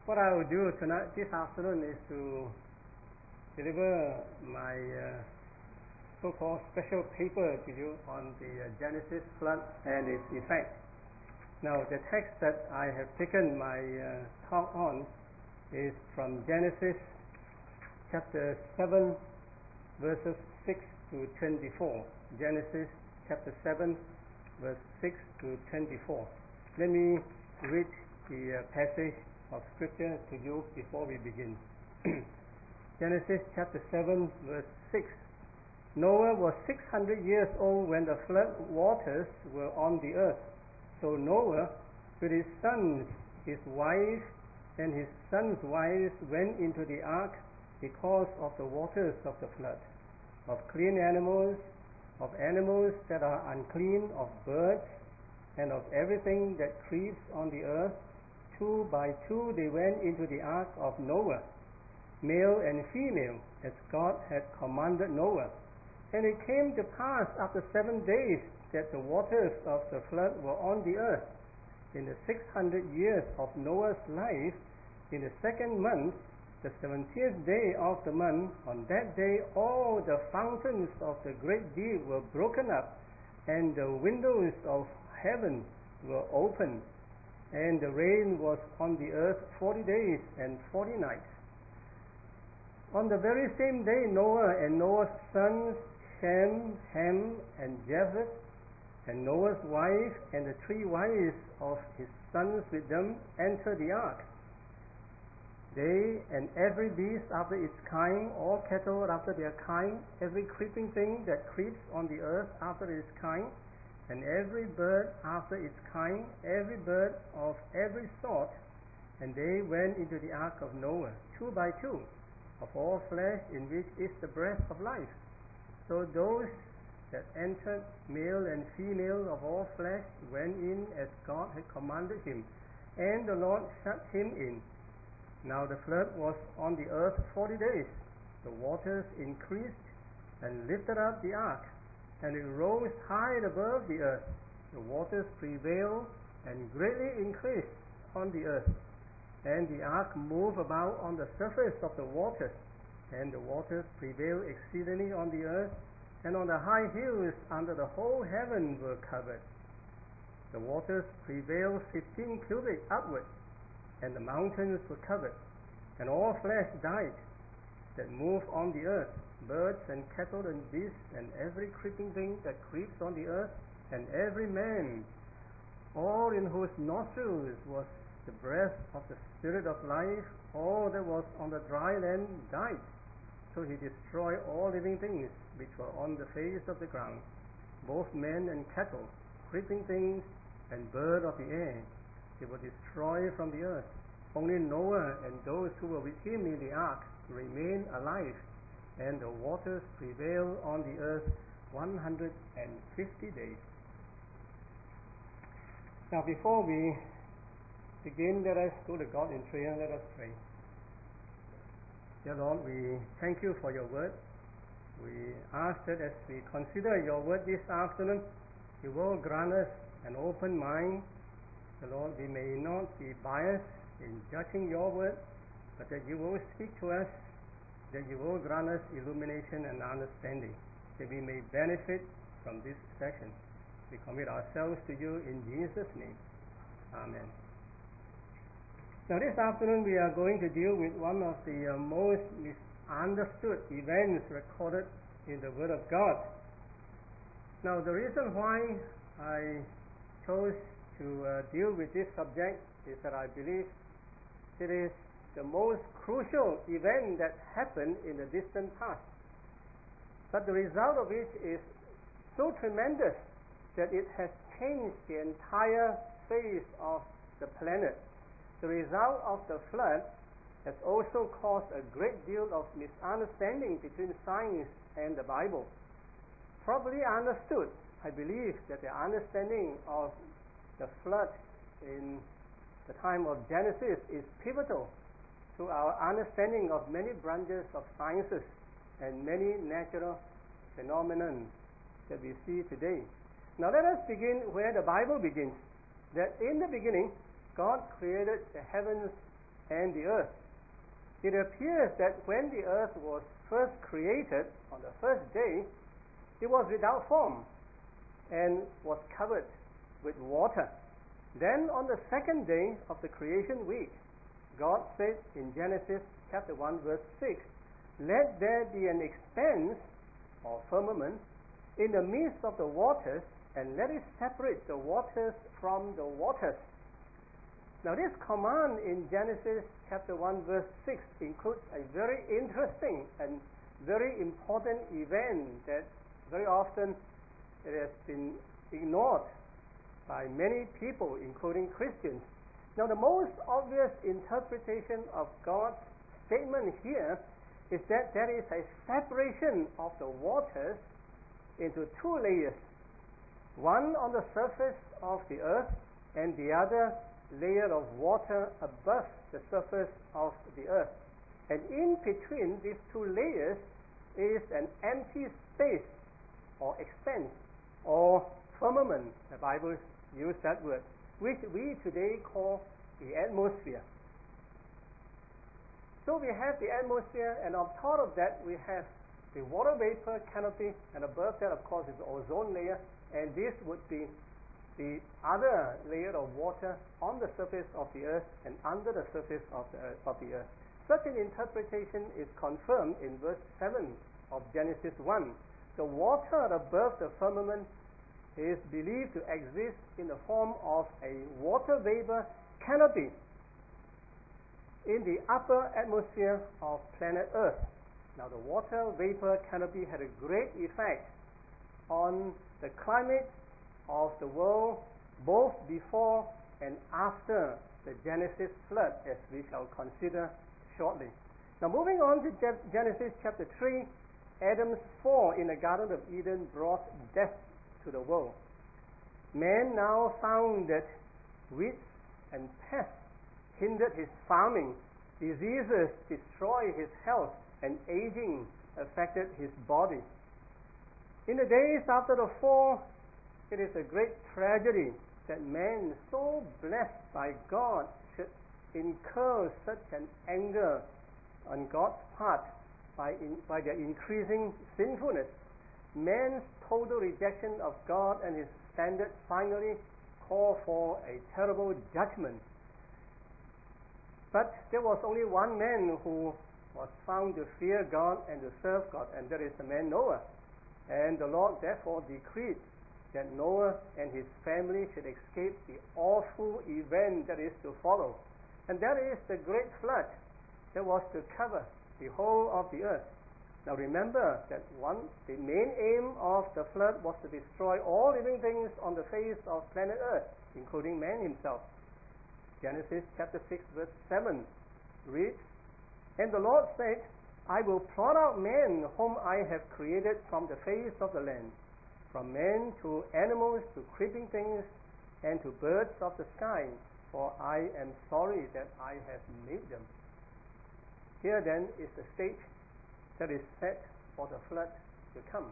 What I will do tonight, this afternoon, is to deliver my so-called special paper to you on the Genesis flood and its effect. Now, the text that I have taken my talk on is from Genesis chapter 7, verses 6 to 24. Genesis chapter 7, verse 6 to 24. Let me read the passage of scripture to you before we begin. Genesis chapter 7, verse 6. Noah was 600 years old when the flood waters were on the earth. So Noah, with his sons, his wife, and his sons' wives went into the ark because of the waters of the flood, of clean animals, of animals that are unclean, of birds, and of everything that creeps on the earth. 2 by 2 they went into the ark of Noah, male and female, as God had commanded Noah. And it came to pass after 7 days that the waters of the flood were on the earth. In the 600 years of Noah's life, in the second month, the 70th day of the month, on that day all the fountains of the great deep were broken up, and the windows of heaven were opened. And the rain was on the earth 40 days and 40 nights. On the very same day, Noah and Noah's sons, Shem, Ham, and Japheth, and Noah's wife and the 3 wives of his sons with them entered the ark. They and every beast after its kind, all cattle after their kind, every creeping thing that creeps on the earth after its kind, and every bird after its kind, every bird of every sort. And they went into the ark of Noah, 2 by 2, of all flesh in which is the breath of life. So those that entered, male and female of all flesh, went in as God had commanded him, and the Lord shut him in. Now the flood was on the earth 40 days. The waters increased and lifted up the ark, and it rose high above the earth. The waters prevailed and greatly increased on the earth. And the ark moved about on the surface of the waters, and the waters prevailed exceedingly on the earth, and on the high hills under the whole heaven were covered. The waters prevailed 15 cubits upward, and the mountains were covered, and all flesh died that moved on the earth, birds and cattle and beasts, and every creeping thing that creeps on the earth, and every man, all in whose nostrils was the breath of the Spirit of life, all that was on the dry land died. So he destroyed all living things which were on the face of the ground, both men and cattle, creeping things, and bird of the air. They were destroyed from the earth. Only Noah and those who were with him in the ark remained alive, and the waters prevailed on the earth 150 days. Now before we begin, let us go to God in prayer. Let us pray. Dear Lord, we thank you for your word. We ask that as we consider your word this afternoon, you will grant us an open mind. The Lord, we may not be biased in judging your word, but that you will speak to us, that you will grant us illumination and understanding, that we may benefit from this session. We commit ourselves to you in Jesus' name. Amen. Now this afternoon we are going to deal with one of the most misunderstood events recorded in the Word of God. Now the reason why I chose to deal with this subject is that I believe it is the most crucial event that happened in the distant past. But the result of it is so tremendous that it has changed the entire face of the planet. The result of the flood has also caused a great deal of misunderstanding between science and the Bible. Properly understood, I believe that the understanding of the flood in the time of Genesis is pivotal to our understanding of many branches of sciences and many natural phenomena that we see today. Now let us begin where the Bible begins, that in the beginning God created the heavens and the earth. It appears that when the earth was first created on the first day, it was without form and was covered with water. Then on the second day of the creation week, God said in Genesis chapter 1 verse 6, "Let there be an expanse or firmament in the midst of the waters, and let it separate the waters from the waters." Now this command in Genesis chapter 1 verse 6 includes a very interesting and very important event that very often it has been ignored by many people, including Christians. Now the most obvious interpretation of God's statement here is that there is a separation of the waters into two layers, one on the surface of the earth and the other layer of water above the surface of the earth. And in between these two layers is an empty space or expanse or firmament. The Bible uses that word, which we today call the atmosphere. So we have the atmosphere, and on top of that we have the water vapor canopy, and above that of course is the ozone layer, and this would be the other layer of water on the surface of the earth and under the surface of the earth. Such an interpretation is confirmed in verse 7 of Genesis 1. The water above the firmament is believed to exist in the form of a water vapor canopy in the upper atmosphere of planet Earth. Now the water vapor canopy had a great effect on the climate of the world both before and after the Genesis flood, as we shall consider shortly. Now moving on to Genesis chapter 3, Adam's fall in the Garden of Eden brought death to the world. Man now found that weeds and pests hindered his farming, diseases destroyed his health, and aging affected his body. In the days after the fall, it is a great tragedy that man, so blessed by God, should incur such an anger on God's part by their increasing sinfulness. Man's total rejection of God and His standard finally call for a terrible judgment. But there was only one man who was found to fear God and to serve God, and that is the man Noah. And the Lord therefore decreed that Noah and his family should escape the awful event that is to follow. And that is the great flood that was to cover the whole of the earth. Now remember that the main aim of the flood was to destroy all living things on the face of planet Earth, including man himself. Genesis chapter 6 verse 7 reads, "And the Lord said, I will blot out man whom I have created from the face of the land, from man to animals to creeping things and to birds of the sky, for I am sorry that I have made them." Here then is the stage that is set for the flood to come.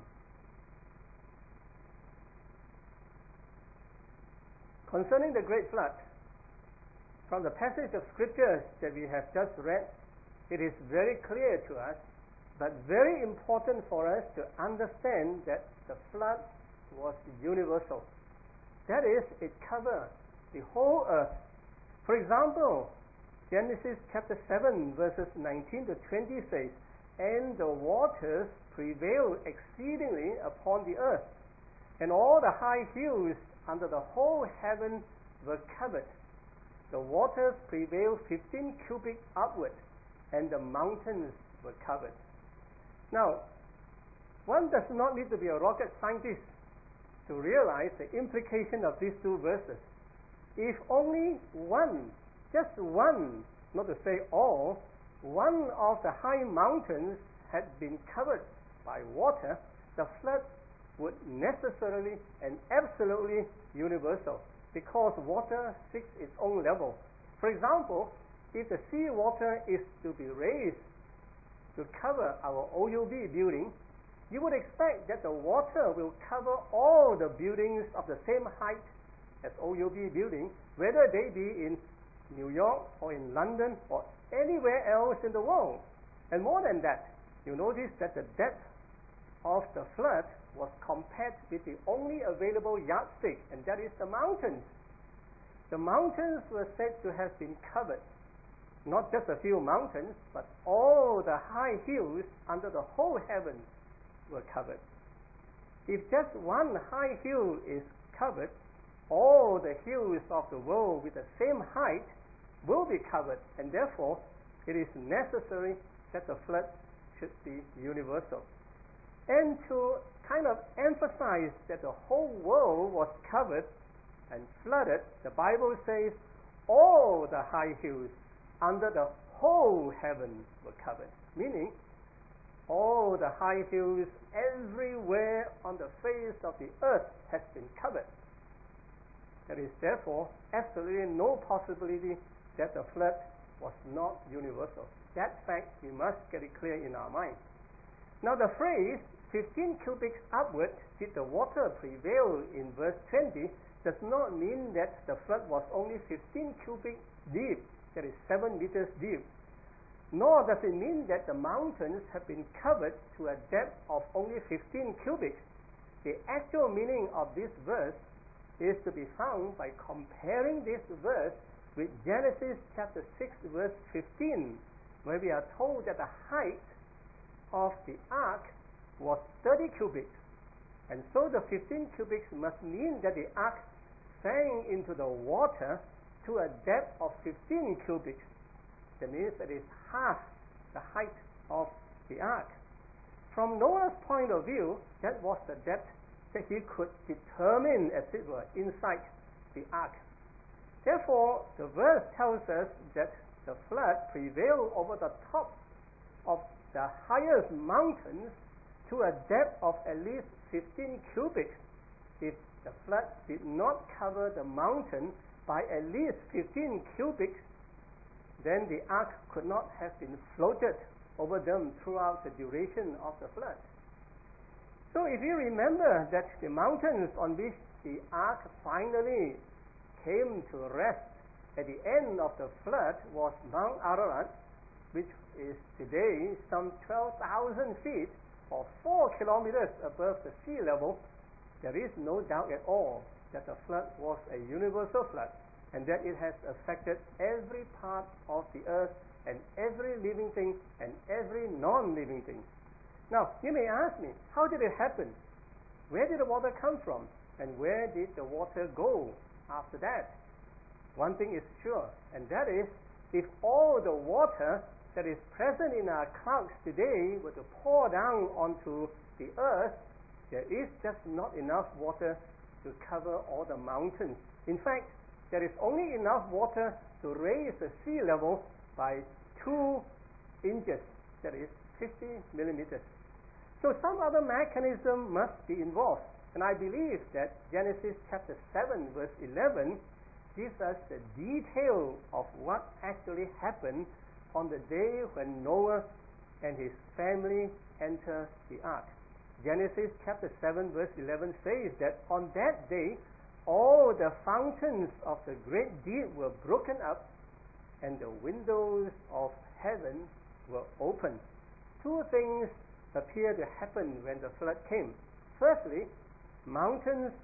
Concerning the great flood, from the passage of scriptures that we have just read, it is very clear to us, but very important for us to understand that the flood was universal. That is, it covered the whole earth. For example, Genesis chapter 7 verses 19 to 20 says, "And the waters prevailed exceedingly upon the earth, and all the high hills under the whole heaven were covered. The waters prevailed 15 cubits upward, and the mountains were covered." Now, one does not need to be a rocket scientist to realize the implication of these two verses. If only one, just one, not to say all, one of the high mountains had been covered by water, the flood would necessarily and absolutely universal, because water seeks its own level. For example, if the sea water is to be raised to cover our OUB building, you would expect that the water will cover all the buildings of the same height as OUB building, whether they be in New York or in London or anywhere else in the world. And more than that, you notice that the depth of the flood was compared with the only available yardstick, and that is the mountains. The mountains were said to have been covered. Not just a few mountains, but all the high hills under the whole heavens were covered. If just one high hill is covered, all the hills of the world with the same height will be covered, and therefore it is necessary that the flood should be universal. And to kind of emphasize that the whole world was covered and flooded, the Bible says all the high hills under the whole heaven were covered, meaning all the high hills everywhere on the face of the earth has been covered. There is therefore absolutely no possibility that the flood was not universal. That fact we must get it clear in our mind. Now the phrase 15 cubits upward did the water prevail in verse 20 does not mean that the flood was only 15 cubits deep, that is 7 meters deep. Nor does it mean that the mountains have been covered to a depth of only 15 cubits. The actual meaning of this verse is to be found by comparing this verse with Genesis chapter 6 verse 15, where we are told that the height of the ark was 30 cubits. And so the 15 cubits must mean that the ark sank into the water to a depth of 15 cubits. That means that it's half the height of the ark. From Noah's point of view, that was the depth that he could determine, as it were, inside the ark. Therefore, the verse tells us that the flood prevailed over the top of the highest mountains to a depth of at least 15 cubits. If the flood did not cover the mountain by at least 15 cubits, then the ark could not have been floated over them throughout the duration of the flood. So if you remember that the mountains on which the ark finally came to rest at the end of the flood was Mount Ararat, which is today some 12,000 feet or 4 kilometers above the sea level, there is no doubt at all that the flood was a universal flood and that it has affected every part of the earth and every living thing and every non-living thing. Now, you may ask me, how did it happen? Where did the water come from? And where did the water go after that? One thing is sure, and that is, if all the water that is present in our clouds today were to pour down onto the earth, there is just not enough water to cover all the mountains. In fact, there is only enough water to raise the sea level by 2 inches, that is 50 millimeters. So some other mechanism must be involved, and I believe that Genesis chapter 7 verse 11 gives us the detail of what actually happened on the day when Noah and his family entered the ark. Genesis chapter 7 verse 11 says that on that day all the fountains of the great deep were broken up and the windows of heaven were opened. Two things appear to happen when the flood came. Firstly, fountains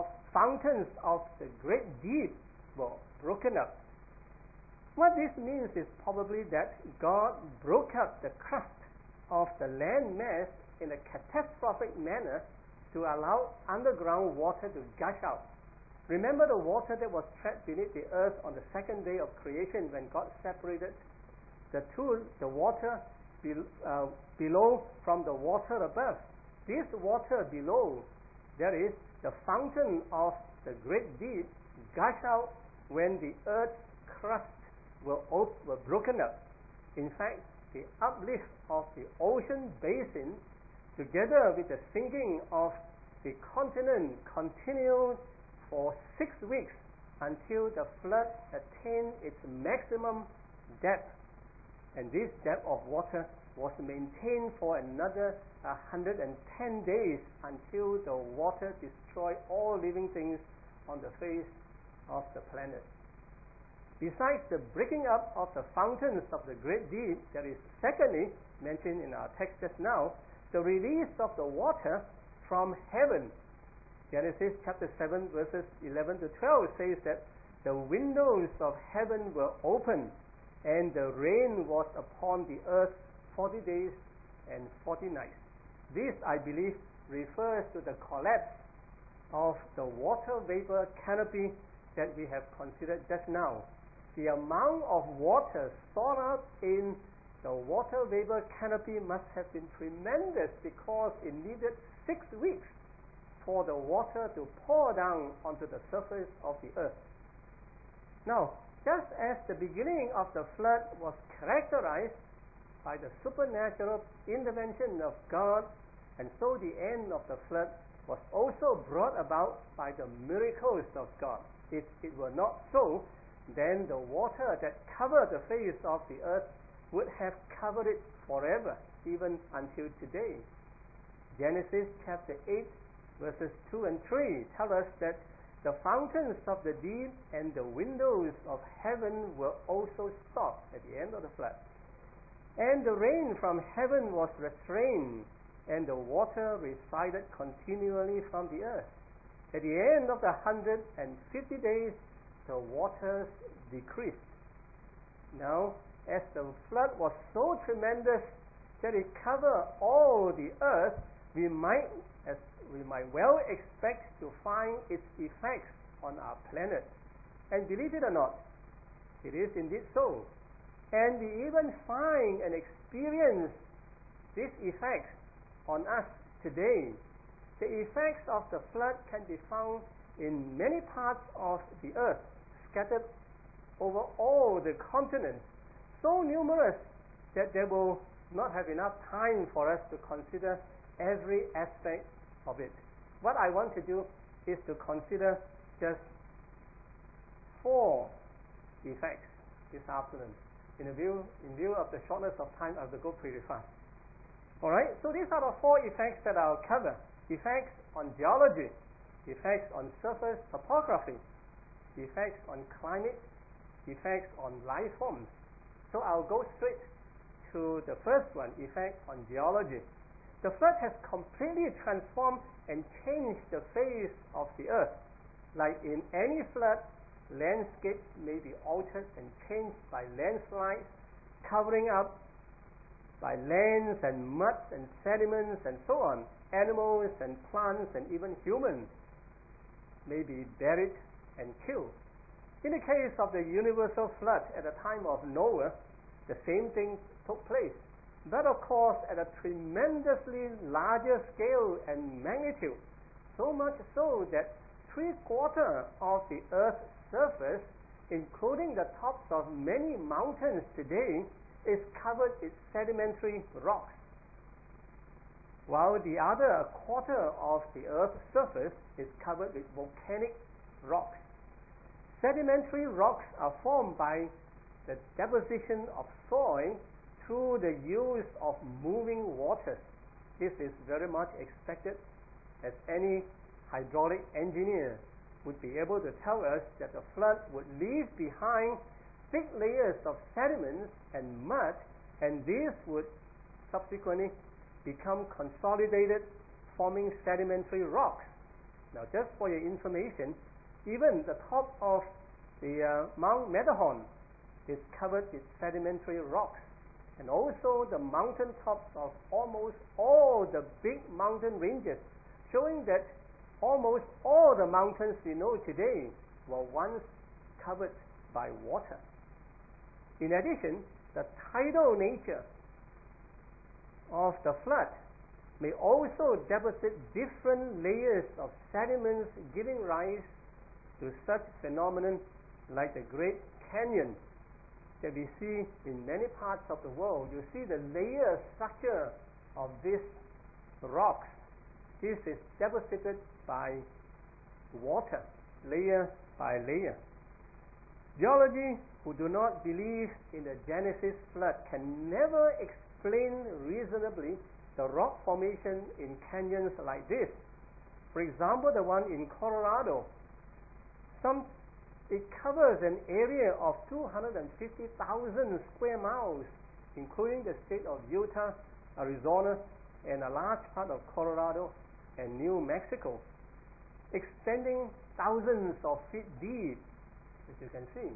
of the great deep were broken up. What this means is probably that God broke up the crust of the land mass in a catastrophic manner to allow underground water to gush out. Remember the water that was trapped beneath the earth on the second day of creation when God separated the water below from the water above. This water below, that is the fountain of the great deep, gush out when the earth's crust were broken up. In fact, the uplift of the ocean basin together with the sinking of the continent continued for 6 weeks until the flood attained its maximum depth. And this depth of water was maintained for another 110 days until the water destroyed all living things on the face of the planet. Besides the breaking up of the fountains of the great deep, there is secondly mentioned in our text just now, the release of the water from heaven. Genesis chapter 7 verses 11 to 12 says that the windows of heaven were opened, and the rain was upon the earth 40 days and 40 nights. This, I believe, refers to the collapse of the water vapor canopy that we have considered just now. The amount of water stored up in the water vapor canopy must have been tremendous, because it needed 6 weeks for the water to pour down onto the surface of the earth. Now, just as the beginning of the flood was characterized by the supernatural intervention of God, and so the end of the flood was also brought about by the miracles of God. If it were not so, then the water that covered the face of the earth would have covered it forever, even until today. Genesis chapter 8 verses 2 and 3 tell us that the fountains of the deep and the windows of heaven were also stopped at the end of the flood. And the rain from heaven was restrained, and the water receded continually from the earth. At the end of the 150 days, the waters decreased. Now, as the flood was so tremendous that it covered all the earth, we might well expect to find its effects on our planet. And believe it or not, it is indeed so. And we even find and experience this effect on us today. The effects of the flood can be found in many parts of the earth, scattered over all the continents, so numerous that there will not have enough time for us to consider every aspect of it. What I want to do is to consider just 4 effects this afternoon. In view of the shortness of time, I have to go pretty fast. Alright, so these are the 4 effects that I'll cover. Effects on geology, effects on surface topography, effects on climate, effects on life forms. So I'll go straight to the first one, effect on geology. The flood has completely transformed and changed the face of the earth. Like in any flood, landscapes may be altered and changed by landslides, covering up by lands and muds and sediments and so on. Animals and plants and even humans may be buried and killed. In the case of the universal flood at the time of Noah, the same thing took place, but of course at a tremendously larger scale and magnitude, so much so that 3/4 of the earth's surface, including the tops of many mountains today, is covered with sedimentary rocks, while the other 1/4 of the earth's surface is covered with volcanic rocks. Sedimentary rocks are formed by the deposition of soil through the use of moving waters. This is very much expected, as any hydraulic engineer would be able to tell us that the flood would leave behind thick layers of sediments and mud, and these would subsequently become consolidated, forming sedimentary rocks. Now, just for your information, even the top of the Mount Matterhorn is covered with sedimentary rocks, and also the mountain tops of almost all the big mountain ranges, showing that almost all the mountains we know today were once covered by water. In addition, the tidal nature of the flood may also deposit different layers of sediments, giving rise to such phenomenon like the Great Canyon that we see in many parts of the world. You see the layer structure of these rocks. This is deposited by water, layer by layer. Geology, who do not believe in the Genesis flood, can never explain reasonably the rock formation in canyons like this. For example, the one in Colorado. Some It covers an area of 250,000 square miles, including the state of Utah, Arizona, and a large part of Colorado and New Mexico, extending thousands of feet deep, as you can see.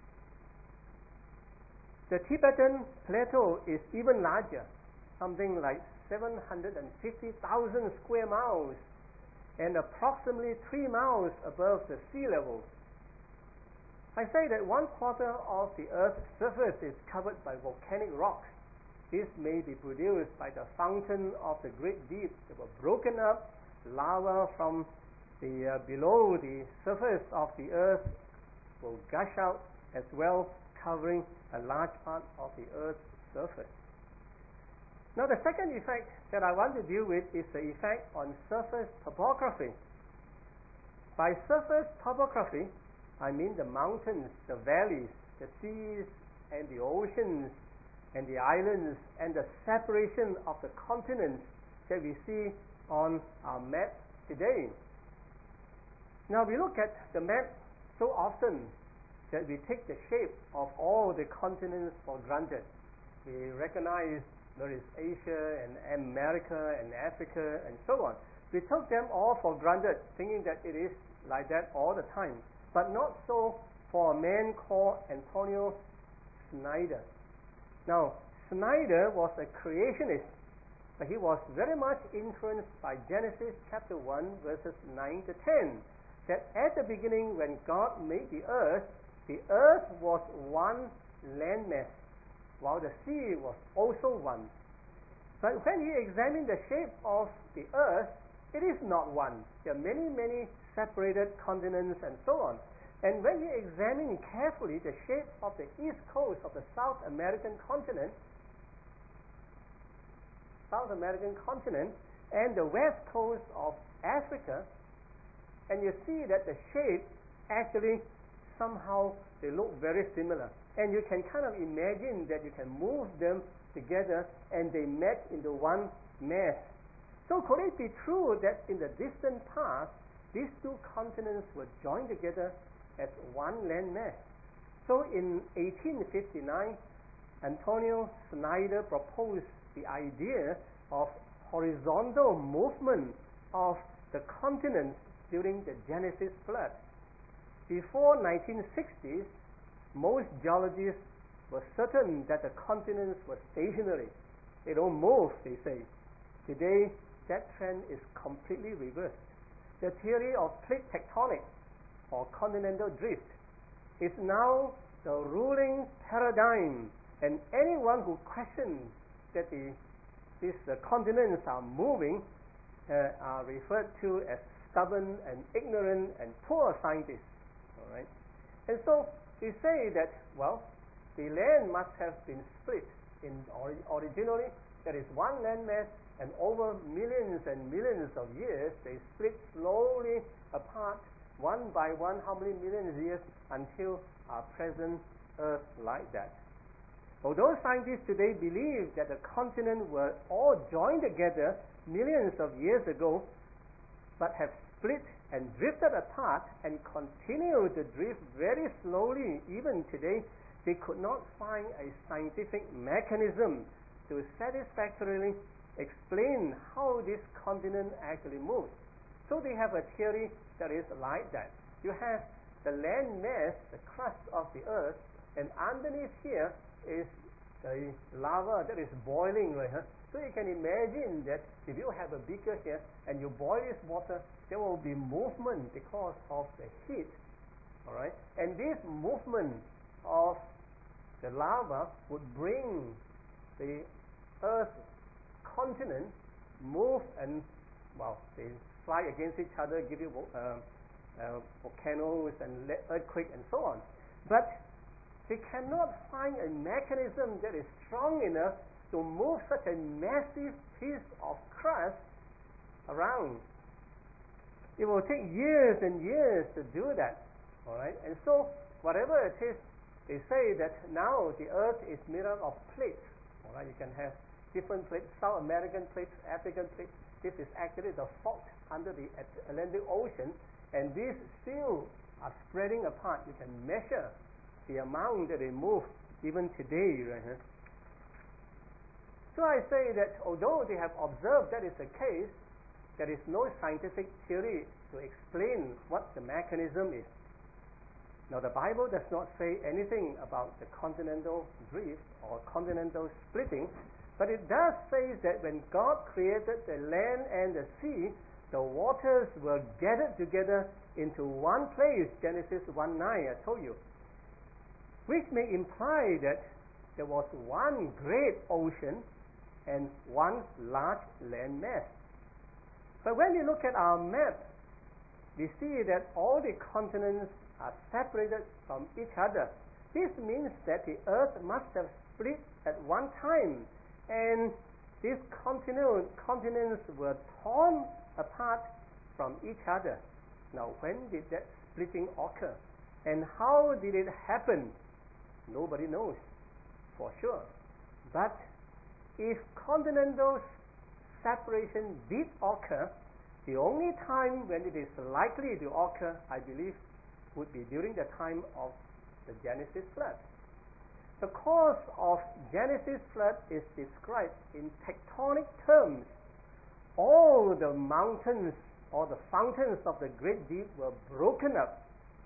The Tibetan Plateau is even larger, something like 750,000 square miles and approximately 3 miles above the sea level. I say that 1/4 of the Earth's surface is covered by volcanic rocks. This may be produced by the fountain of the great deep that were broken up. Lava from the below the surface of the Earth will gush out as well, covering a large part of the Earth's surface. Now, the second effect that I want to deal with is the effect on surface topography. By surface topography, I mean the mountains, the valleys, the seas, and the oceans, and the islands, and the separation of the continents that we see on our map today. Now, we look at the map so often that we take the shape of all the continents for granted. We recognize there is Asia and America and Africa and so on. We took them all for granted, thinking that it is like that all the time. But not so for a man called Antonio Snyder. Now, Snyder was a creationist, but he was very much influenced by Genesis chapter 1 verses 9 to 10, that at the beginning when God made the earth was one landmass, while the sea was also one. But when he examined the shape of the earth, it is not one. There are many, many separated continents and so on. And when he examined carefully the shape of the east coast of the South American continent and the west coast of Africa, and you see that the shape actually somehow they look very similar. And you can kind of imagine that you can move them together and they match into one mass. So could it be true that in the distant past, these two continents were joined together as one landmass? So in 1859, Antonio Snyder proposed the idea of horizontal movement of the continents during the Genesis flood. Before 1960s, most geologists were certain that the continents were stationary. They don't move, they say. Today, that trend is completely reversed. The theory of plate tectonics or continental drift is now the ruling paradigm, and anyone who questions that these continents are moving are referred to as stubborn and ignorant and poor scientists. All right, and so they say that, well, the land must have been split originally. There is one landmass, and over millions and millions of years, they split slowly apart, one by one, how many millions of years, until our present Earth like that. Although scientists today believe that the continents were all joined together millions of years ago, but have split and drifted apart and continue to drift very slowly even today, they could not find a scientific mechanism to satisfactorily explain how this continent actually moves. So they have a theory that is like that. You have the land mass, the crust of the earth, and underneath here is the lava that is boiling right here. So you can imagine that if you have a beaker here and you boil this water, there will be movement because of the heat. All right, and this movement of the lava would bring the Earth's continent move, and well, they fly against each other, give you volcanoes and earthquake and so on. But they cannot find a mechanism that is strong enough to move such a massive piece of crust around. It will take years and years to do that. All right, and so whatever it is, they say that now the Earth is made up of plates. All right, you can have different plates, South American plates, African plates. This is actually the fault under the Atlantic Ocean, and this still are spreading apart. You can measure the amount that they move even today, right? So I say that although they have observed that is the case, there is no scientific theory to explain what the mechanism is. Now the Bible does not say anything about the continental drift or continental splitting, but it does say that when God created the land and the sea, the waters were gathered together into one place, Genesis 1:9, I told you, which may imply that there was one great ocean and one large land mass. But when we look at our map, we see that all the continents are separated from each other. This means that the earth must have split at one time, and these continents were torn apart from each other. Now, when did that splitting occur? And how did it happen? Nobody knows for sure. But if continental separation did occur, the only time when it is likely to occur, I believe, would be during the time of the Genesis flood. The cause of Genesis flood is described in tectonic terms. All the mountains or the fountains of the great deep were broken up.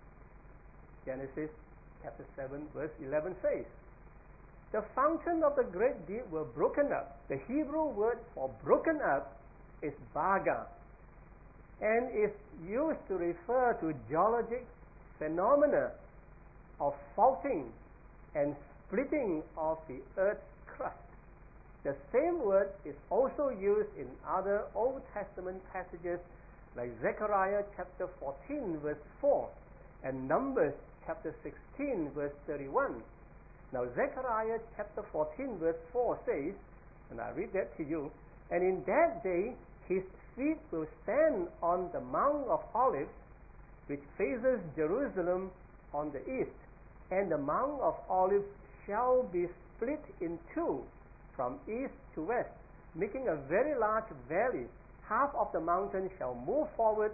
Genesis chapter 7 verse 11 says, the fountain of the great deep were broken up. The Hebrew word for broken up is baga, and is used to refer to geologic phenomena of faulting and splitting of the earth's crust. The same word is also used in other Old Testament passages like Zechariah chapter 14 verse 4 and Numbers chapter 16 verse 31. Now Zechariah chapter 14 verse 4 says, and I read that to you, and in that day his feet will stand on the Mount of Olives, which faces Jerusalem on the east, and the Mount of Olives shall be split in two from east to west, making a very large valley. Half of the mountain shall move towards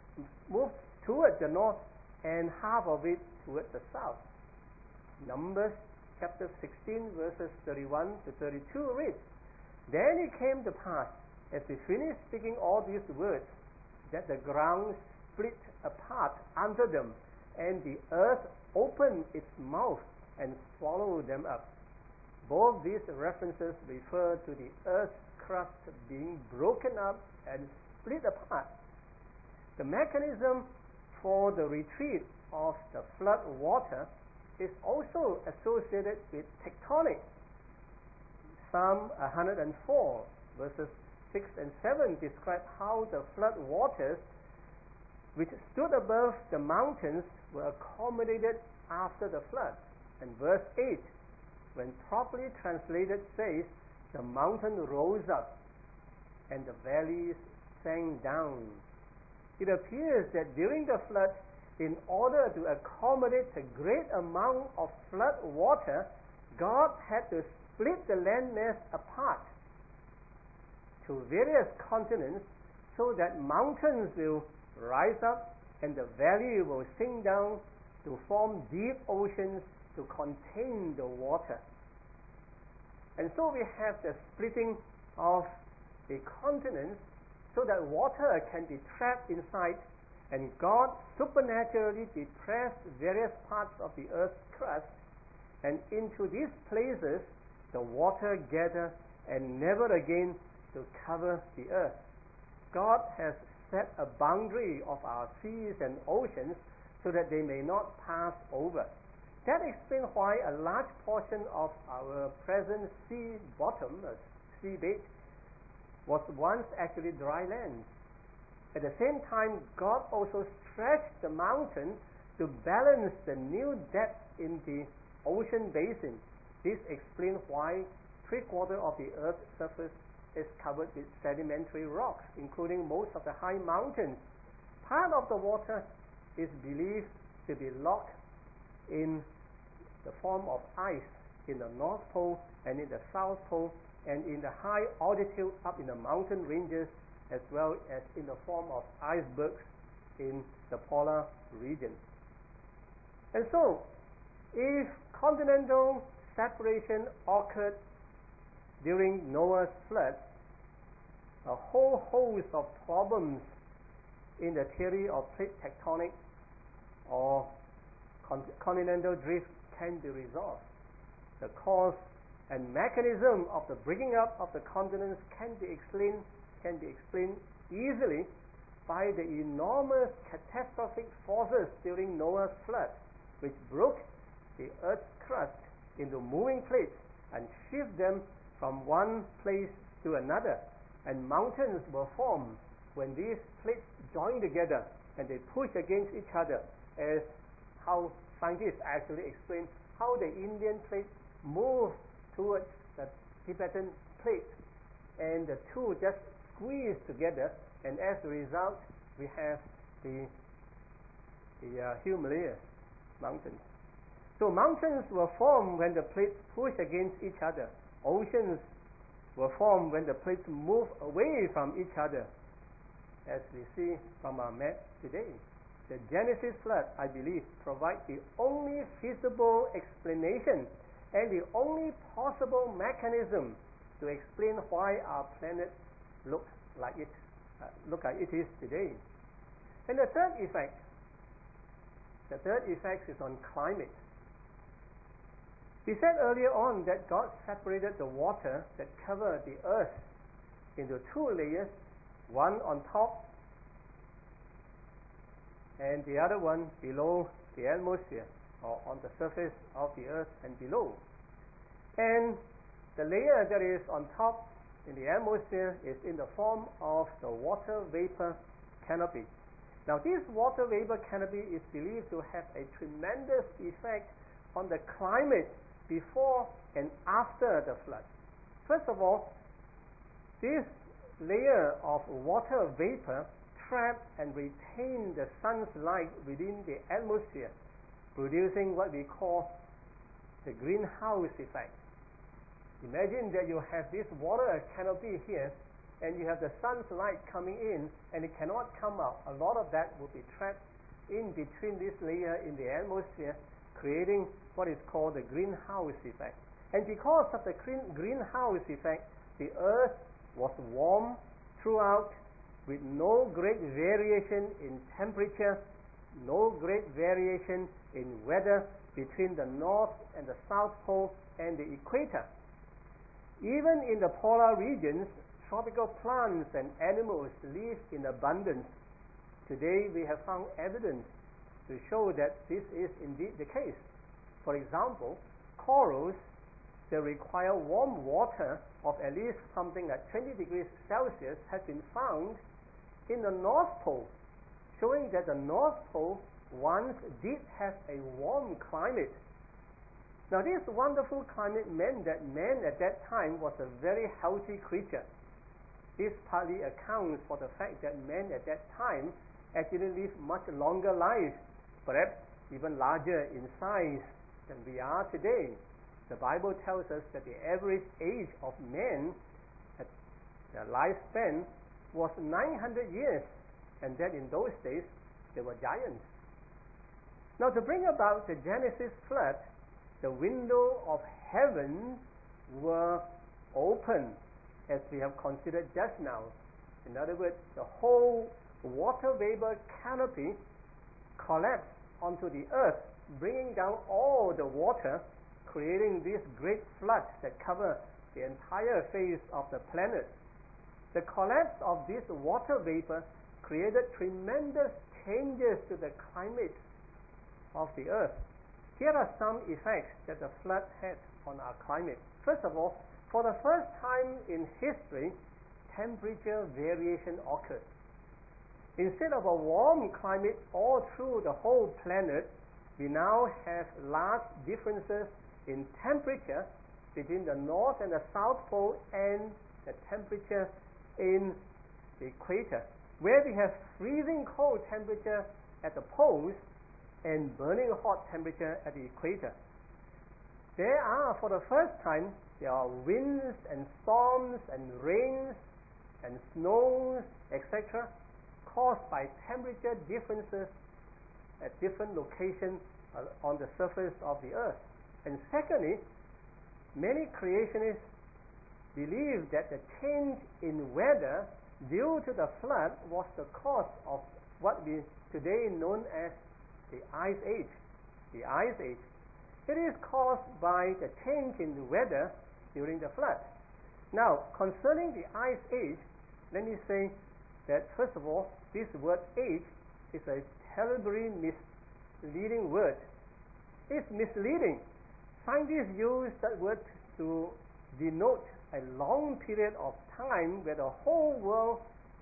the north, and half of it towards the south. Numbers chapter 16 verses 31 to 32 reads, then it came to pass, as he finished speaking all these words, that the ground split apart under them, and the earth opened its mouth and swallowed them up. Both these references refer to the earth's crust being broken up and split apart. The mechanism for the retreat of the flood water is also associated with tectonic. Psalm 104 verses 6 and 7 describe how the flood waters which stood above the mountains were accommodated after the flood. And verse 8, when properly translated, says, the mountain rose up and the valleys sank down. It appears that during the flood, in order to accommodate a great amount of flood water, God had to split the landmass apart to various continents so that mountains will rise up and the valley will sink down to form deep oceans to contain the water. And so we have the splitting of the continents so that water can be trapped inside, and God supernaturally depressed various parts of the earth's crust, and into these places the water gathered and never again to cover the earth. God has set a boundary of our seas and oceans so that they may not pass over. That explains why a large portion of our present sea bottom, seabed, was once actually dry land. At the same time, God also stretched the mountain to balance the new depth in the ocean basin. This explains why 3/4 of the earth's surface is covered with sedimentary rocks, including most of the high mountains. Part of the water is believed to be locked in the form of ice in the North Pole and in the South Pole, and in the high altitude up in the mountain ranges, as well as in the form of icebergs in the polar region. And so, if continental separation occurred during Noah's flood, a whole host of problems in the theory of plate tectonics or continental drift can be resolved. The cause and mechanism of the breaking up of the continents can be explained easily by the enormous catastrophic forces during Noah's flood, which broke the earth's crust into moving plates and shift them from one place to another. And mountains were formed when these plates joined together and they push against each other, as how scientists actually explain how the Indian plate moved towards the Tibetan plate, and the two just squeezed together, and as a result we have the Himalayas mountains. So mountains were formed when the plates push against each other. Oceans were formed when the plates move away from each other, as we see from our map today. The Genesis flood, I believe, provides the only feasible explanation and the only possible mechanism to explain why our planet looks like it is today. And the third effect is on climate. We said earlier on that God separated the water that covered the earth into two layers, one on top and the other one below the atmosphere, or on the surface of the earth and below. And the layer that is on top in the atmosphere is in the form of the water vapor canopy. Now this water vapor canopy is believed to have a tremendous effect on the climate before and after the flood. First of all, this layer of water vapor trap and retain the sun's light within the atmosphere, producing what we call the greenhouse effect. Imagine that you have this water canopy here, and you have the sun's light coming in, and it cannot come out. A lot of that will be trapped in between this layer in the atmosphere, creating what is called the greenhouse effect. And because of the greenhouse effect, the earth was warm throughout, with no great variation in temperature, no great variation in weather between the north and the south pole and the equator. Even in the polar regions, tropical plants and animals live in abundance. Today we have found evidence to show that this is indeed the case. For example, corals that require warm water of at least something like 20 degrees Celsius has been found in the North Pole, showing that the North Pole once did have a warm climate. Now this wonderful climate meant that man at that time was a very healthy creature. This partly accounts for the fact that men at that time actually lived much longer lives, perhaps even larger in size than we are today. The Bible tells us that the average age of men, their lifespan, was 900 years, and that in those days they were giants. Now to bring about the Genesis flood, the window of heaven were open, as we have considered just now. In other words, the whole water vapor canopy collapsed onto the earth, bringing down all the water, creating these great floods that cover the entire face of the planet. The collapse of this water vapor created tremendous changes to the climate of the earth. Here are some effects that the flood had on our climate. First of all, for the first time in history, temperature variation occurred. Instead of a warm climate all through the whole planet, we now have large differences in temperature between the north and the south pole and the temperature in the equator, where we have freezing cold temperature at the poles and burning hot temperature at the equator. For the first time, there are winds and storms and rains and snows, etc., caused by temperature differences at different locations on the surface of the earth. And secondly, many creationists believe that the change in weather due to the flood was the cause of what we today known as the Ice Age. The Ice Age. It is caused by the change in the weather during the flood. Now, concerning the Ice Age, let me say that first of all, this word age is a terribly misleading word. It's misleading. Scientists use that word to denote a long period of time where the whole world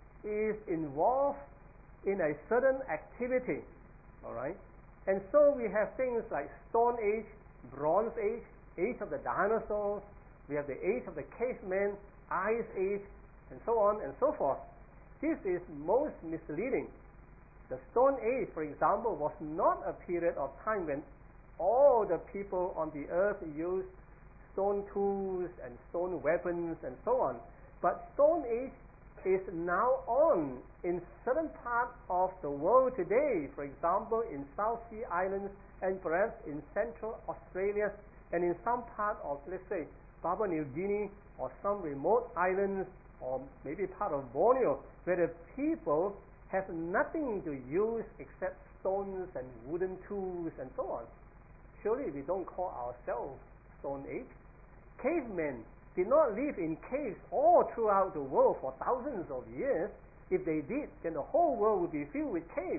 is involved in a certain activity. All right? And so we have things like Stone Age, Bronze Age, Age of the Dinosaurs, we have the Age of the Cavemen, Ice Age, and so on and so forth. This is most misleading. The Stone Age, for example, was not a period of time when all the people on the earth used stone tools and stone weapons and so on. But Stone Age is now on in certain parts of the world today, for example in South Sea Islands and perhaps in Central Australia and in some part of, let's say, Papua New Guinea or some remote islands or maybe part of Borneo where the people have nothing to use except stones and wooden tools and so on. Surely we don't call ourselves Stone Age. Cavemen did not live in caves all throughout the world for thousands of years. If they did, then the whole world would be filled with caves.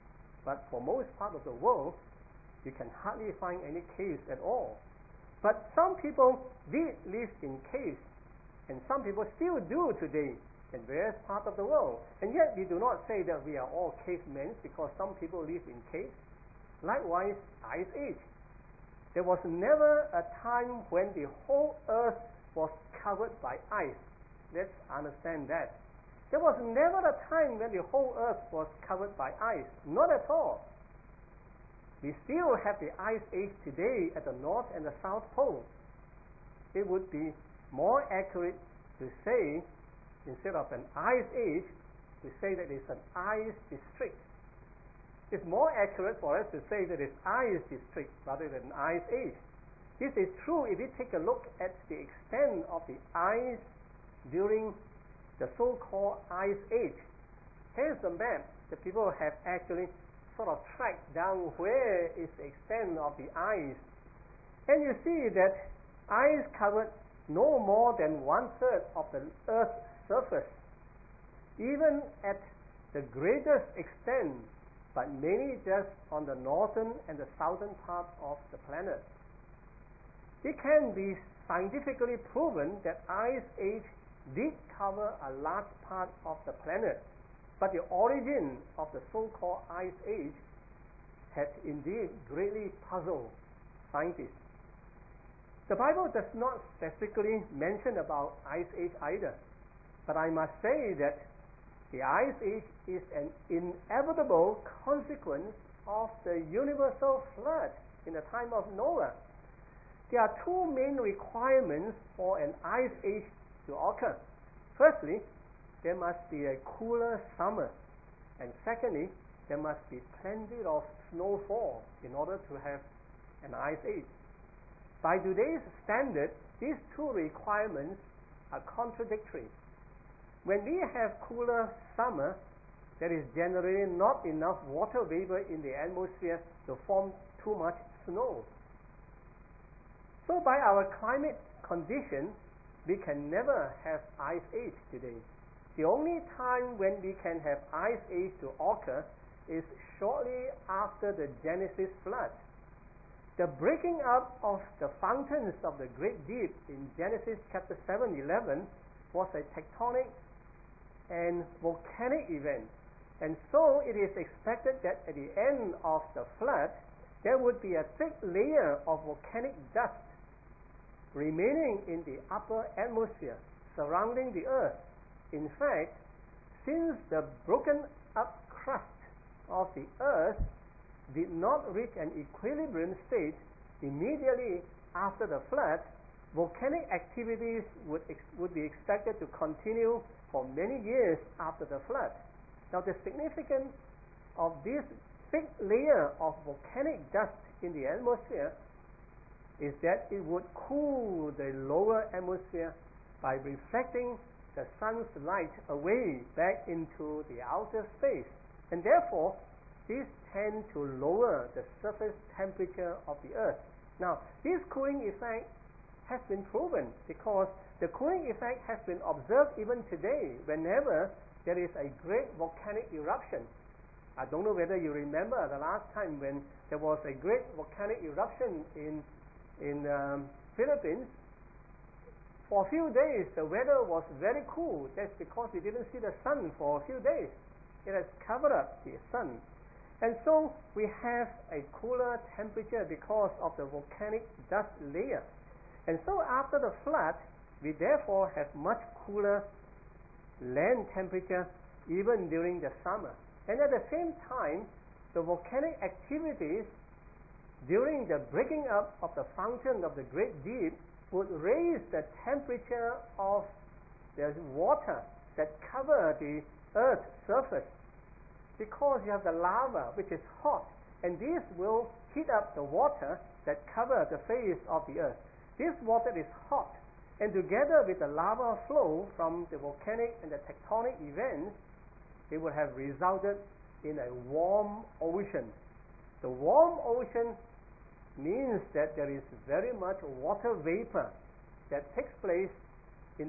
But for most part of the world, you can hardly find any caves at all. But some people did live in caves, and some people still do today in various parts of the world. And yet we do not say that we are all cavemen because some people live in caves. Likewise, Ice Age. There was never a time when the whole earth was covered by ice. Let's understand that. There was never a time when the whole earth was covered by ice. Not at all. We still have the Ice Age today at the North and the South Pole. It would be more accurate to say, instead of an Ice Age, to say that it's an ice district. It's more accurate for us to say that it's ice district rather than Ice Age. This is true if we take a look at the extent of the ice during the so-called Ice Age. Here's the map that people have actually sort of tracked down where is the extent of the ice. And you see that ice covered no more than 1/3 of the Earth's surface, even at the greatest extent, but mainly just on the northern and the southern part of the planet. It can be scientifically proven that Ice Age did cover a large part of the planet, but the origin of the so-called Ice Age had indeed greatly puzzled scientists. The Bible does not specifically mention about Ice Age either, but I must say that the Ice Age is an inevitable consequence of the universal flood in the time of Noah. There are two main requirements for an Ice Age to occur. Firstly, there must be a cooler summer, and secondly, there must be plenty of snowfall in order to have an Ice Age. By today's standard, these two requirements are contradictory. When we have cooler summer, there is generally not enough water vapor in the atmosphere to form too much snow. So by our climate condition, we can never have Ice Age today. The only time when we can have Ice Age to occur is shortly after the Genesis flood. The breaking up of the fountains of the great deep in Genesis chapter 7:11 was a tectonic and volcanic event. And so it is expected that at the end of the flood, there would be a thick layer of volcanic dust remaining in the upper atmosphere surrounding the earth. In fact, since the broken up crust of the earth did not reach an equilibrium state immediately after the flood, volcanic activities would be expected to continue for many years after the flood. Now, the significance of this thick layer of volcanic dust in the atmosphere is that it would cool the lower atmosphere by reflecting the sun's light away back into the outer space, and therefore these tend to lower the surface temperature of the earth. Now, this cooling effect has been proven because the cooling effect has been observed even today whenever there is a great volcanic eruption. I don't know whether you remember the last time when there was a great volcanic eruption in Philippines. For a few days the weather was very cool. That's because we didn't see the sun for a few days. It has covered up the sun. And so we have a cooler temperature because of the volcanic dust layer. And so after the flood, we therefore have much cooler land temperature even during the summer. And at the same time, the volcanic activities during the breaking up of the fountain of the Great Deep would raise the temperature of the water that cover the earth's surface, because you have the lava which is hot, and this will heat up the water that cover the face of the earth. This water is hot, and together with the lava flow from the volcanic and the tectonic events, it would have resulted in a warm ocean. The warm ocean means that there is very much water vapor that takes place in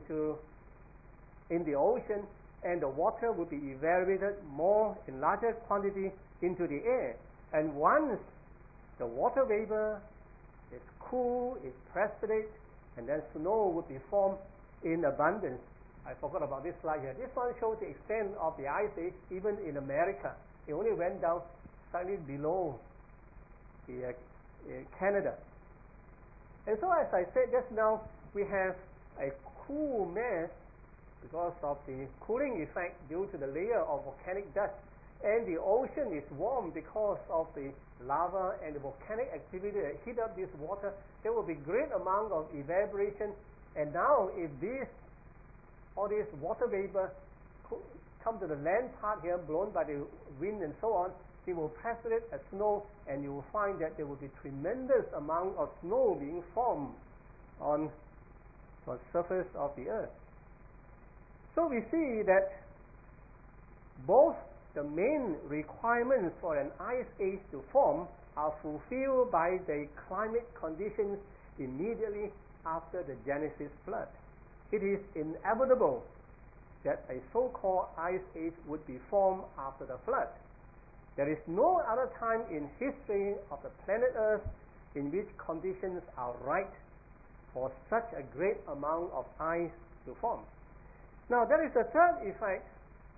the ocean, and the water will be evaporated more in larger quantity into the air. And once the water vapor is cool, it precipitates, and then snow would be formed in abundance. I forgot about this slide here. This one shows the extent of the ice age even in America. It only went down slightly below the Canada. And so as I said just now, we have a cool mass because of the cooling effect due to the layer of volcanic dust, and the ocean is warm because of the lava and the volcanic activity that heat up this water. There will be great amount of evaporation, and now if all this water vapor come to the land part here, blown by the wind and so on, it will precipitate as snow, and you will find that there will be tremendous amount of snow being formed on the surface of the earth. So we see that both the main requirements for an ice age to form are fulfilled by the climate conditions immediately after the Genesis flood. It is inevitable that a so-called ice age would be formed after the flood. There is no other time in history of the planet Earth in which conditions are right for such a great amount of ice to form. Now there is a third effect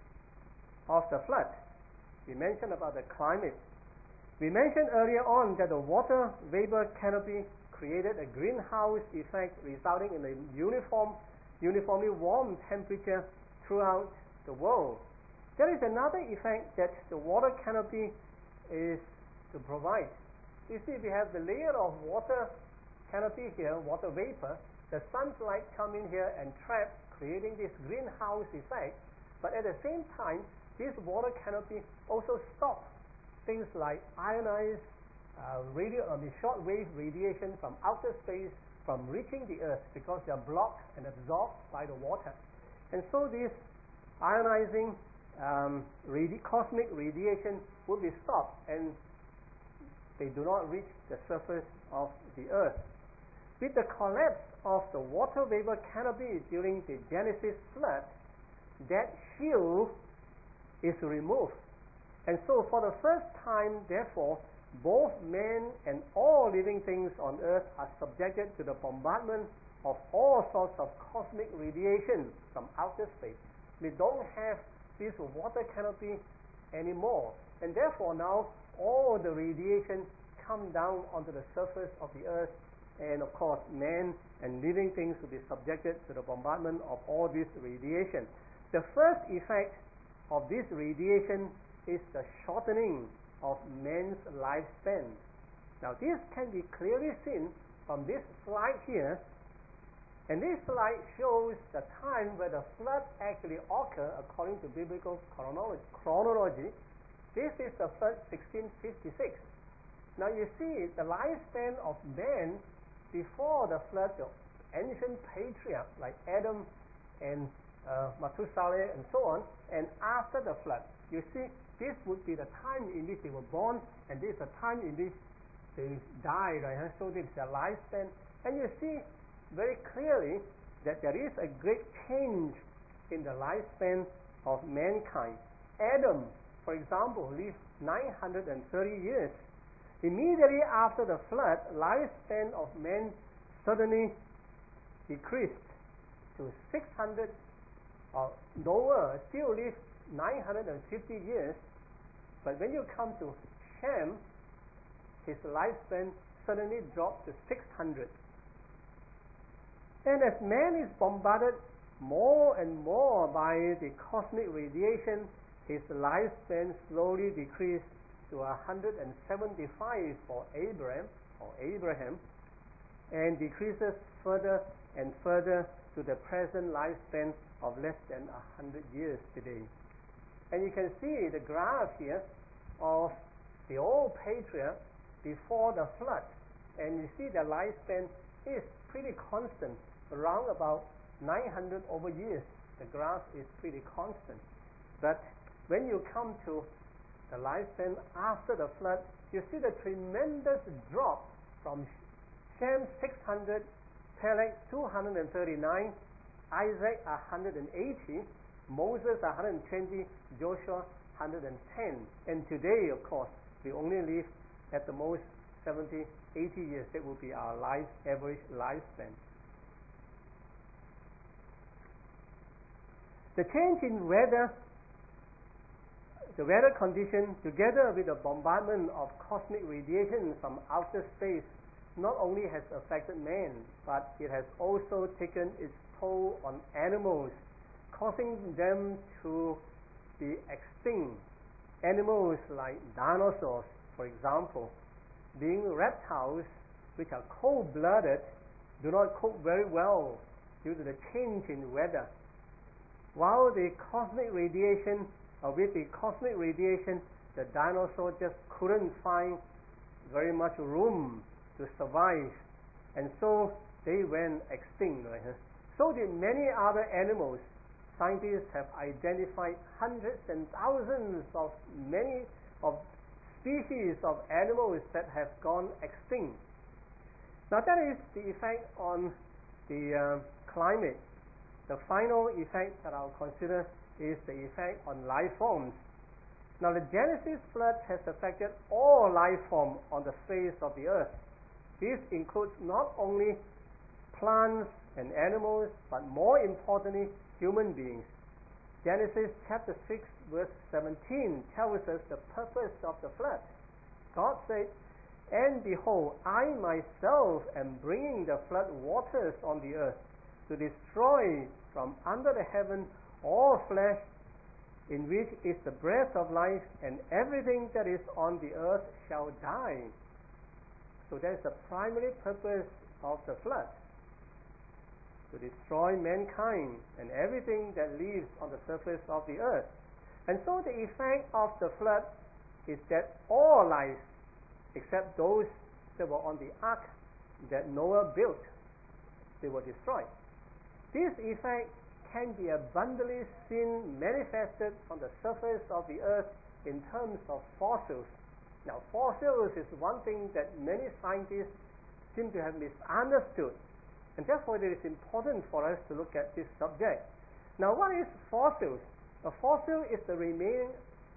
of the flood. We mentioned about the climate. We mentioned earlier on that the water vapor canopy created a greenhouse effect resulting in a uniformly warm temperature throughout the world. There is another effect that the water canopy is to provide. You see, we have the layer of water canopy here, water vapor. The sun's light come in here and trap, creating this greenhouse effect. But at the same time, this water canopy also stops things like ionized short-wave radiation from outer space from reaching the earth, because they are blocked and absorbed by the water. And so this ionizing cosmic radiation will be stopped, and they do not reach the surface of the earth. With the collapse of the water vapor canopy during the Genesis flood, that shield is removed. And so for the first time, therefore, both man and all living things on earth are subjected to the bombardment of all sorts of cosmic radiation from outer space. We don't have this water canopy anymore, and therefore now all the radiation come down onto the surface of the earth, and of course man and living things will be subjected to the bombardment of all this radiation. The first effect of this radiation is the shortening of man's lifespan. Now this can be clearly seen from this slide here, and this slide shows the time where the flood actually occurred according to biblical chronology. This is the flood 1656. Now you see the lifespan of man before the flood, the ancient patriarchs like Adam and Methuselah and so on, and after the flood. You see, this would be the time in which they were born, and this is the time in which they died, right? So this is their lifespan. And you see very clearly that there is a great change in the lifespan of mankind. Adam, for example, lived 930 years. Immediately after the flood, lifespan of man suddenly decreased to 600. Noah still lived 950 years, but when you come to Shem, his lifespan suddenly dropped to 600. And as man is bombarded more and more by the cosmic radiation, his lifespan slowly decreased to 175 for Abraham, and decreases further and further to the present lifespan of less than 100 years today. And you can see the graph here of the old patriarch before the flood, and you see the lifespan is pretty constant, around about 900 over years. The graph is pretty constant. But when you come to the lifespan after the flood, you see the tremendous drop from Shem 600, Peleg 239, Isaac 180, Moses 120, Joshua 110. And today, of course, we only live at the most 70, 80 years. That will be our average lifespan. The change in weather, the weather condition, together with the bombardment of cosmic radiation from outer space, not only has affected man, but it has also taken its toll on animals, causing them to be extinct. Animals like dinosaurs, for example, being reptiles which are cold-blooded, do not cope very well due to the change in weather. While the cosmic radiation, with the cosmic radiation, the dinosaur just couldn't find very much room to survive, and so they went extinct. Right? So did many other animals. Scientists have identified hundreds and thousands of species of animals that have gone extinct. Now that is the effect on the climate. The final effect that I'll consider is the effect on life forms. Now the Genesis flood has affected all life forms on the face of the earth. This includes not only plants and animals, but more importantly, human beings. Genesis chapter 6 verse 17 tells us the purpose of the flood. God said, "And behold, I myself am bringing the flood waters on the earth to destroy from under the heaven all flesh, in which is the breath of life, and everything that is on the earth shall die." So that is the primary purpose of the flood, to destroy mankind and everything that lives on the surface of the earth. And so the effect of the flood is that all life, except those that were on the ark that Noah built, they were destroyed. This effect can be abundantly seen manifested on the surface of the earth in terms of fossils. Now, fossils is one thing that many scientists seem to have misunderstood, and therefore it is important for us to look at this subject. Now, what is fossils? A fossil is the remain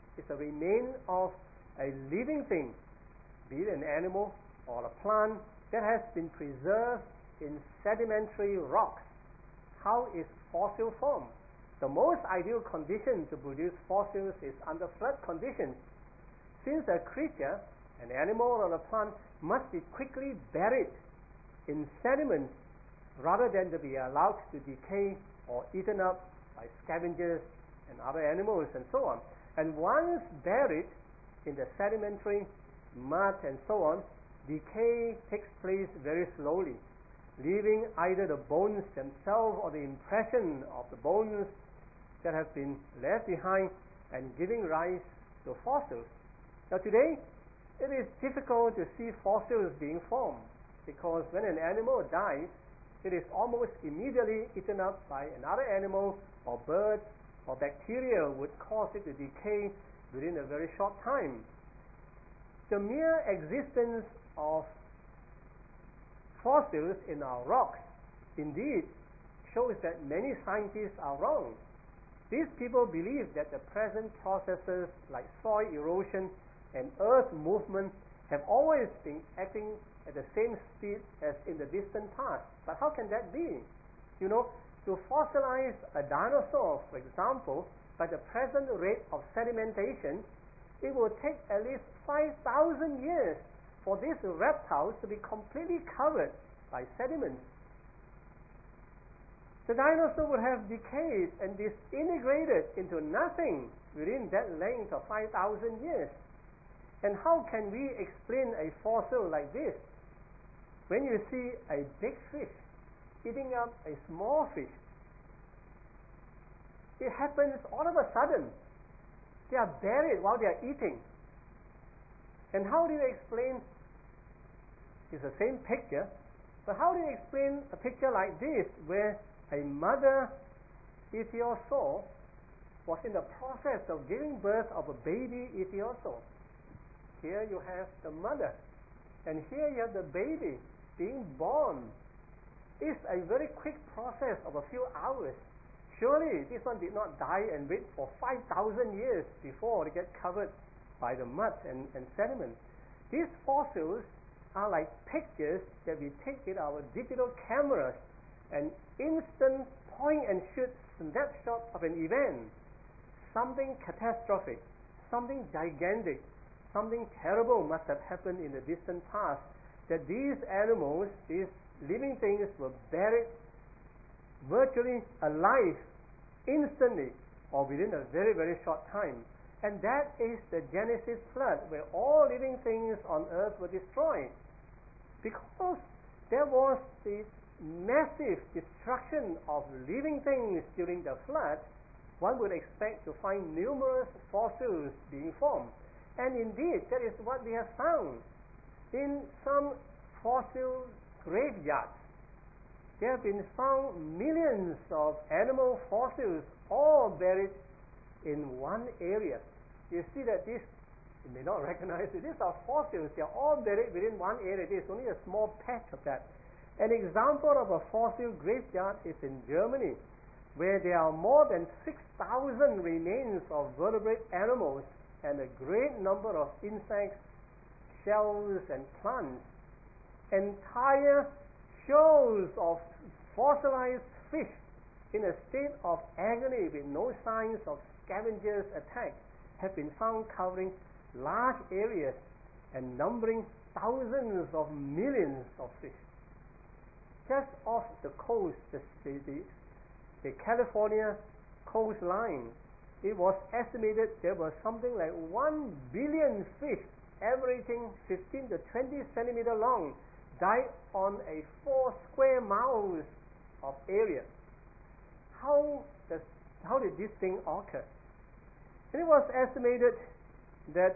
of a living thing, be it an animal or a plant, that has been preserved in sedimentary rocks. How is fossil formed? The most ideal condition to produce fossils is under flood conditions, since a creature, an animal or a plant, must be quickly buried in sediment rather than to be allowed to decay or eaten up by scavengers and other animals and so on. And once buried in the sedimentary mud and so on, decay takes place very slowly, leaving either the bones themselves or the impression of the bones that have been left behind, and giving rise to fossils. Now today, it is difficult to see fossils being formed because when an animal dies, it is almost immediately eaten up by another animal or bird or bacteria would cause it to decay within a very short time. The mere existence of fossils in our rocks indeed shows that many scientists are wrong. These people believe that the present processes like soil erosion and earth movement have always been acting at the same speed as in the distant past. But how can that be? To fossilize a dinosaur, for example, by the present rate of sedimentation, it will take at least 5,000 years for these reptiles to be completely covered by sediments. The dinosaur would have decayed and disintegrated into nothing within that length of 5,000 years. And how can we explain a fossil like this? When you see a big fish eating up a small fish, it happens all of a sudden. They are buried while they are eating. And how do you explain? It's the same picture, but how do you explain a picture like this where a mother ichthyosaur was in the process of giving birth of a baby ichthyosaur? Here you have the mother, and here you have the baby being born. It's a very quick process of a few hours. Surely this one did not die and wait for 5,000 years before they get covered by the mud and sediment. These fossils are like pictures that we take with our digital cameras, an instant point and shoot snapshot of an event, something catastrophic, something gigantic, something terrible must have happened in the distant past, that these animals, these living things, were buried virtually alive instantly or within a very, very short time. And that is the Genesis flood, where all living things on earth were destroyed. Because there was the massive destruction of living things during the flood, one would expect to find numerous fossils being formed. And indeed, that is what we have found. In some fossil graveyards, there have been found millions of animal fossils all buried in one area. You see that you may not recognize it. These are fossils. They are all buried within one area. There is only a small patch of that. An example of a fossil graveyard is in Germany, where there are more than 6,000 remains of vertebrate animals and a great number of insects, shells, and plants. Entire shoals of fossilized fish in a state of agony with no signs of scavengers' attack have been found covering large areas and numbering thousands of millions of fish. Just off the coast, the California coastline, it was estimated there was something like 1 billion fish averaging 15 to 20 centimeter long died on a 4 square miles of area. How did this thing occur? And it was estimated that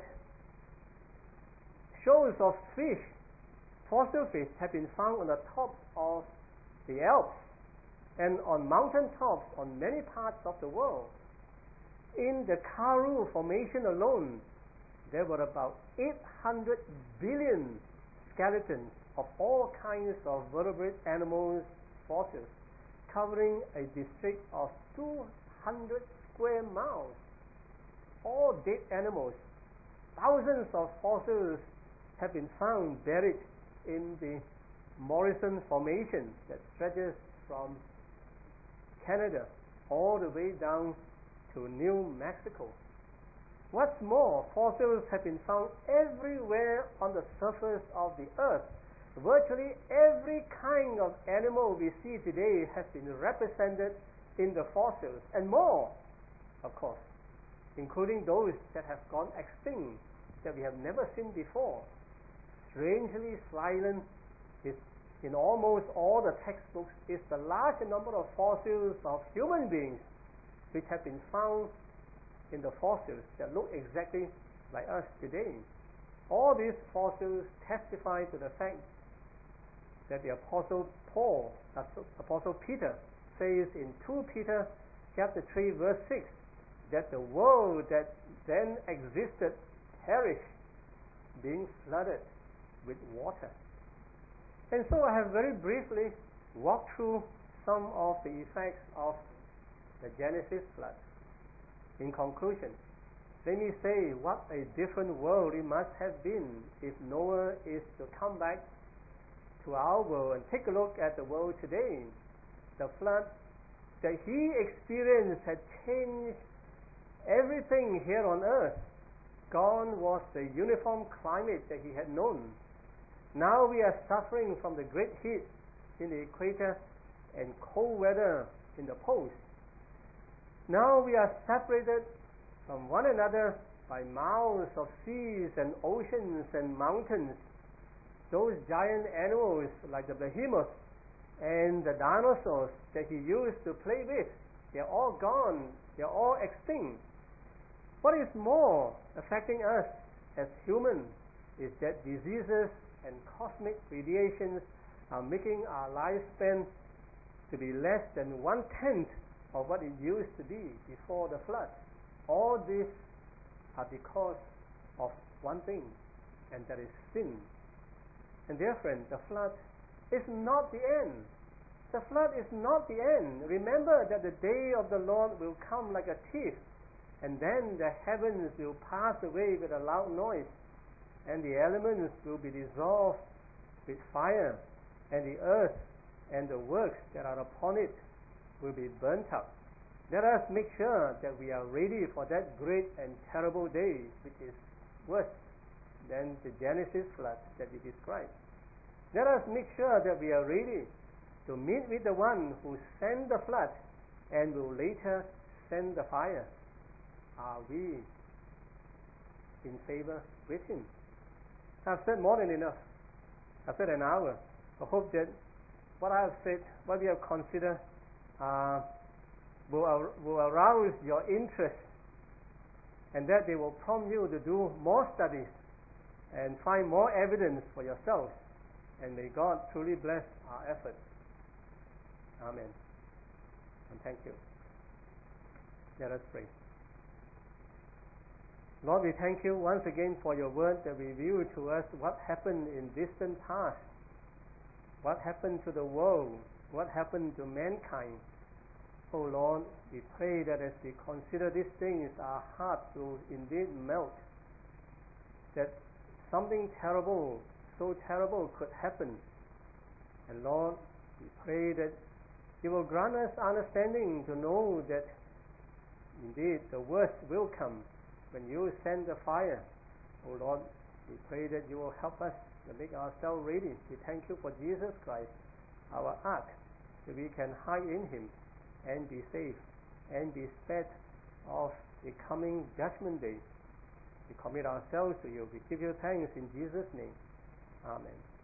shoals of fish, fossil fish, have been found on the top of the Alps and on mountain tops on many parts of the world. In the Karoo Formation alone, there were about 800 billion skeletons of all kinds of vertebrate animals, fossils, covering a district of 200 square miles. All dead animals. Thousands of fossils have been found buried in the Morrison Formation that stretches from Canada all the way down to New Mexico. What's more, fossils have been found everywhere on the surface of the earth. Virtually every kind of animal we see today has been represented in the fossils, and more, of course, including those that have gone extinct, that we have never seen before. Strangely silent is in almost all the textbooks is the large number of fossils of human beings which have been found in the fossils that look exactly like us today. All these fossils testify to the fact that the Apostle Peter says in 2 Peter chapter 3 verse 6 that the world that then existed perished, being flooded with water. And so I have very briefly walked through some of the effects of the Genesis flood. In conclusion, let me say what a different world it must have been if Noah is to come back to our world and take a look at the world today. The flood that he experienced had changed everything here on earth. Gone was the uniform climate that he had known. Now we are suffering from the great heat in the equator and cold weather in the poles. Now we are separated from one another by miles of seas and oceans and mountains. Those giant animals like the behemoth and the dinosaurs that he used to play with, they're all gone, they're all extinct. What is more affecting us as humans is that diseases and cosmic radiations are making our lifespan to be less than 1/10 of what it used to be before the flood. All these are because of one thing, and that is sin. And dear friend, the flood is not the end. The flood is not the end. Remember that the day of the Lord will come like a thief, and then the heavens will pass away with a loud noise, and the elements will be dissolved with fire, and the earth and the works that are upon it will be burnt up. Let us make sure that we are ready for that great and terrible day, which is worse than the Genesis flood that we described. Let us make sure that we are ready to meet with the one who sent the flood and will later send the fire. Are we in favor with him? I've said more than enough. I've said an hour. I hope that what I have said, what we have considered, will arouse your interest, and that they will prompt you to do more studies and find more evidence for yourselves. And may God truly bless our efforts. Amen. And thank you. Let us pray. Lord, we thank you once again for your word that revealed to us what happened in distant past, what happened to the world, what happened to mankind. Oh Lord, we pray that as we consider these things, our hearts will indeed melt, that something terrible, so terrible could happen. And Lord, we pray that you will grant us understanding to know that indeed the worst will come when you send the fire. Oh Lord, we pray that you will help us to make ourselves ready. We thank you for Jesus Christ, our ark, that we can hide in him and be safe and be spared of the coming judgment day. We commit ourselves to you. We give you thanks in Jesus' name. Amen.